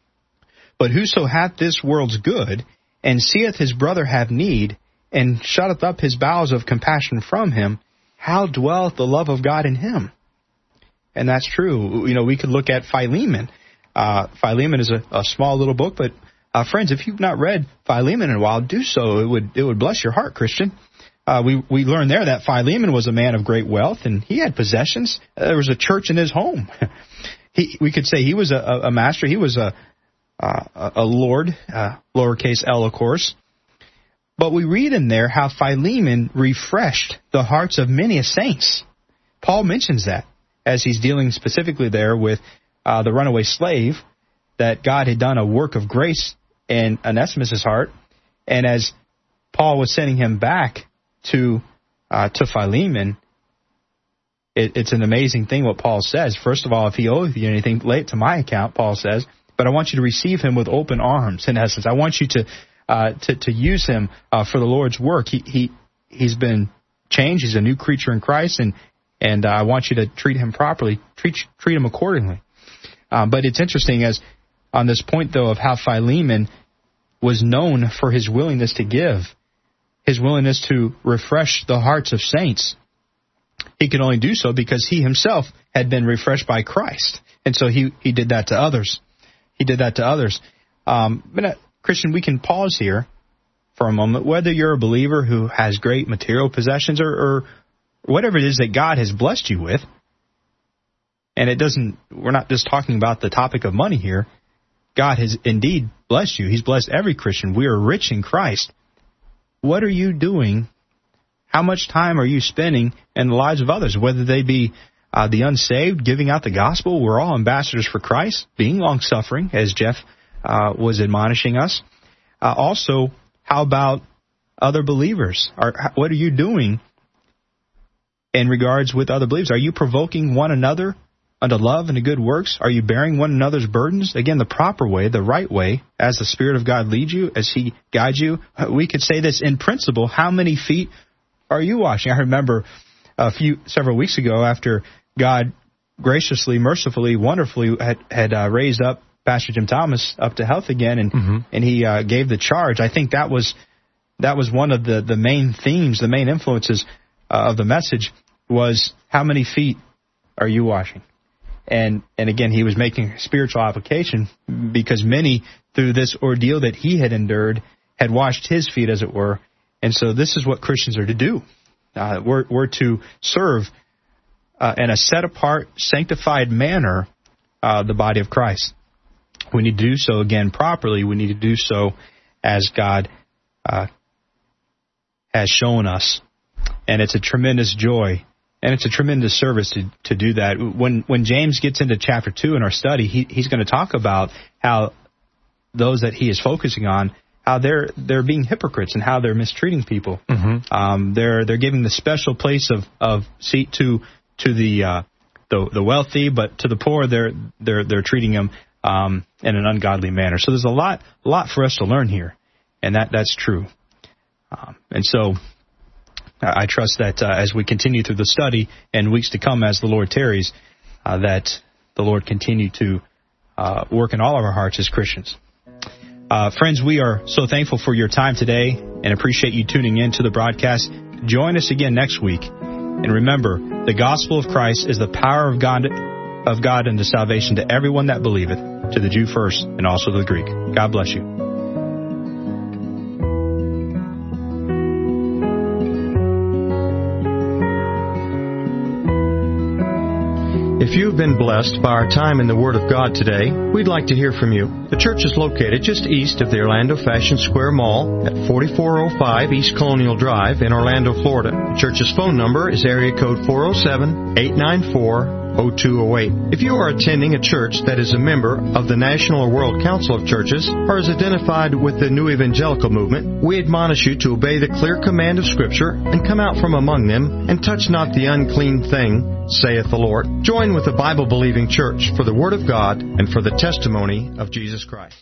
But whoso hath this world's good, and seeth his brother have need, and shutteth up his bowels of compassion from him, how dwelleth the love of God in him? And that's true. You know, we could look at Philemon. Uh, Philemon is a, a small little book, but uh, friends, if you've not read Philemon in a while, do so. It would it would bless your heart, Christian. Uh, we we learned there that Philemon was a man of great wealth, and he had possessions. There was a church in his home. he we could say he was a, a master. He was a a, a lord, uh, lowercase l, of course. But we read in there how Philemon refreshed the hearts of many saints. Paul mentions that as he's dealing specifically there with uh, the runaway slave, that God had done a work of grace in Onesimus' heart. And as Paul was sending him back to uh, to Philemon, it, it's an amazing thing what Paul says. First of all, if he owes you anything, lay it to my account, Paul says. But I want you to receive him with open arms, in essence. I want you to uh, to, to use him uh, for the Lord's work. He he he's been changed. He's a new creature in Christ, and and uh, I want you to treat him properly, treat treat him accordingly. Um, but it's interesting as on this point though of how Philemon was known for his willingness to give, his willingness to refresh the hearts of saints. He could only do so because he himself had been refreshed by Christ, and so he he did that to others. He did that to others. Um, but uh, Christian, we can pause here for a moment. Whether you're a believer who has great material possessions or, or whatever it is that God has blessed you with, and it doesn't, we're not just talking about the topic of money here. God has indeed blessed you. He's blessed every Christian. We are rich in Christ. What are you doing? How much time are you spending in the lives of others, whether they be Uh, the unsaved, giving out the gospel? We're all ambassadors for Christ, being long-suffering, as Jeff uh, was admonishing us. Uh, also, how about other believers? Are, what are you doing in regards with other believers? Are you provoking one another unto love and to good works? Are you bearing one another's burdens? Again, the proper way, the right way, as the Spirit of God leads you, as He guides you. We could say this in principle. How many feet are you washing? I remember a few, several weeks ago after God graciously, mercifully, wonderfully had, had uh, raised up Pastor Jim Thomas up to health again, and mm-hmm. and he uh, gave the charge. I think that was that was one of the, the main themes, the main influences uh, of the message was, how many feet are you washing? And and again, he was making spiritual application because many, through this ordeal that he had endured, had washed his feet, as it were. And so this is what Christians are to do. Uh, we're, we're to serve uh, in a set-apart, sanctified manner uh, the body of Christ. We need to do so, again, properly. We need to do so as God uh, has shown us. And it's a tremendous joy. And it's a tremendous service to, to do that. When when James gets into chapter two in our study, he, he's going to talk about how those that he is focusing on, how they're they're being hypocrites and how they're mistreating people. Mm-hmm. Um, they're they're giving the special place of, of seat to to the uh, the the wealthy, but to the poor they're they're they're treating them um, in an ungodly manner. So there's a lot a lot for us to learn here, and that that's true. Um, and so. I trust that uh, as we continue through the study and weeks to come as the Lord tarries, uh, that the Lord continue to uh, work in all of our hearts as Christians. Uh, friends, we are so thankful for your time today and appreciate you tuning in to the broadcast. Join us again next week. And remember, the gospel of Christ is the power of God, of God unto salvation to everyone that believeth, to the Jew first and also to the Greek. God bless you. If you've been blessed by our time in the Word of God today, we'd like to hear from you. The church is located just east of the Orlando Fashion Square Mall at forty-four oh five East Colonial Drive in Orlando, Florida. The church's phone number is area code four oh seven, eight nine four, oh two oh eight. If you are attending a church that is a member of the National or World Council of Churches or is identified with the New Evangelical Movement, we admonish you to obey the clear command of Scripture and come out from among them and touch not the unclean thing, saith the Lord. Join with a Bible-believing church for the Word of God and for the testimony of Jesus Christ.